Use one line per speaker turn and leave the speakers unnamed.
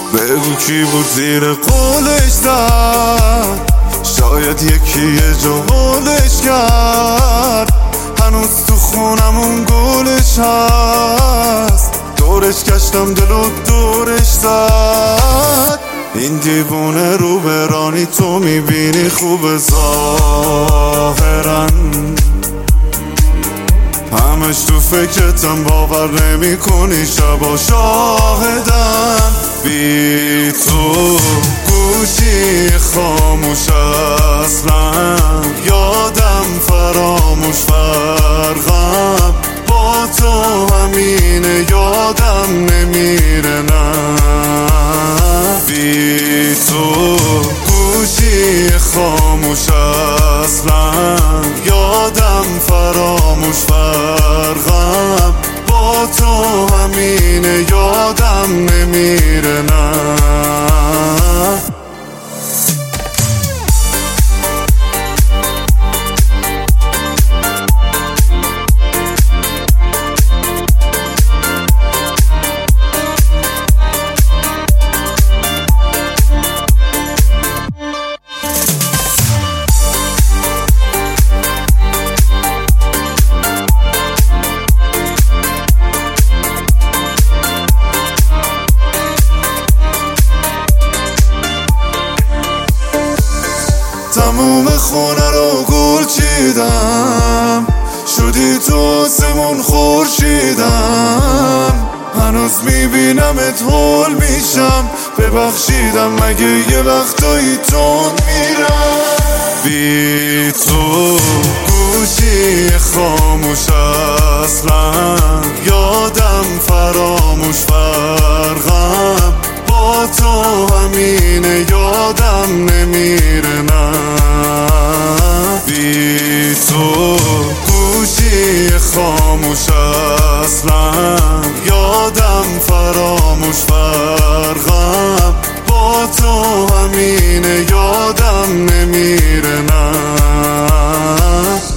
بگو کی بود زیر قولش زد، شاید یکی یه جا قولش کرد. هنوز تو خونمون گلش هست، دورش گشتم دلو دورش زد. این دیوونه رو برانی تو میبینی خوب ظاهرن، همش تو فکرتم باور نمی کنی شبا شاهدن. بی تو گوشی خاموش اصلا، یادم فراموش فرقم با تو همینه، یادم نمیره نه. بی تو گوشی خاموش اصلا، یادم فراموش فرقم با تو همینه، یادم نمیره نه. تموم خونه رو گل چیدم، شدی تو آسمون خورشیدم. هنوز میبینمت هول میشم، ببخشیدم مگه یه وقتایی تند میرم. بی تو گوشی خاموش اصلا، یادم فراموش فرقم با تو همینه، یادم نمیره نه. بی تو گوشی خاموش اصلا، یادم فراموش فرقم با تو همینه، یادم نمیره نه.